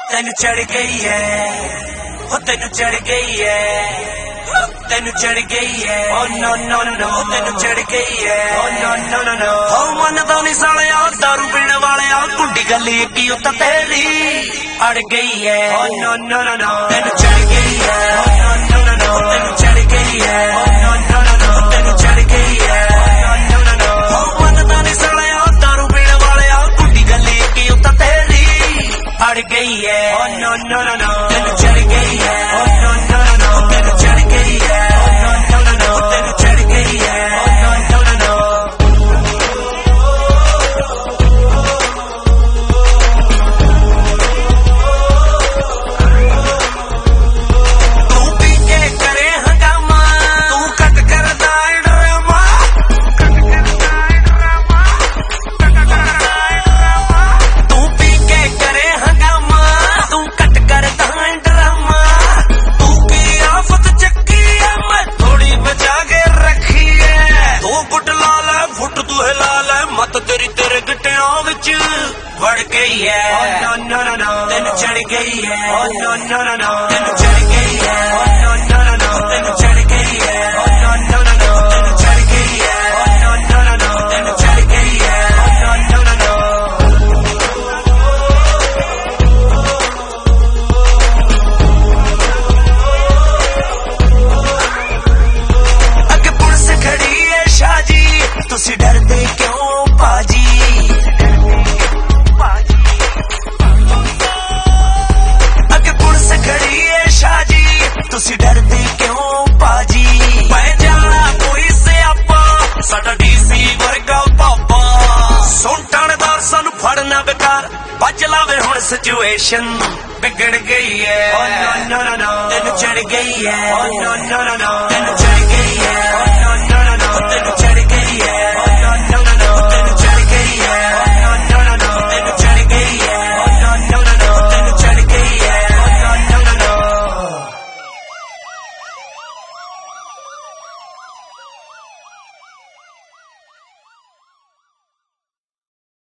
तेनू चढ़ गई है, हो तेनू चढ़ गई है, तेनू चढ़ गई है, ओ नो नो नो, तेनू चढ़ गई है, ओ नो नो नो। हो मनदा नहीं सालिया दारू पीने वाले कुंडी गली की उत्ते तेरी अड़ गई है, ओ नो नो नो, तेनू चढ़ गई है, ओ नो नो नो, तेनू चढ़ गई है, ओ नो नो नो, तेनू चढ़ गई है, ओ नो नो नो। हो मनदा नहीं सालिया दारू पीने वाले कुंडी गली की उत्ते तेरी अड़ गई है, ओ नो नो नो, तेनू चढ़ गई है, ओ नो नो नो, तेनू चढ़ गई है, ओ नो नो नो, तेनू चढ़ गई है, ओ नो नो नो। तू पी के करे हंगामा, तू कट करदा ड्रामा, तू पी के करे हंगामा, तू कट करदा ड्रामा। तू की आफत चक्की है, मैं थोड़ी बचा के रखी है। तू फुट लाल है, फुट तू हिला ले, मत तेरी तेरे गिट्टियां विच वड़ गई है, ओ नो नो नो, तेनू चढ़ गई है, ओ नो नो नो, तेनू चढ़ गई है, ओ नो नो नो, तेनू चढ़ गई है, ओ नो नो नो, तेनू चढ़ गई है, ओ नो नो नो, तेनू चढ़ गई है, ओ नो नो नो। अगे पुलिस खड़ी है शाजी, तुसी डरदे क्यों पाजी? अगे पुलिस खड़ी है शाजी, तुसी डरदे क्यों पाजी? पै जाना कोई सियापा, साडा डीसी वर्गा पापा। सुन थानेदार सानू फड़ना बेकार, बच लावे हुण सिचुएशन बिगड़ गई है, ओ नो नो नो, तेनू चढ़ गई है, ओ नो नो नो, तेनू चढ़ गई है,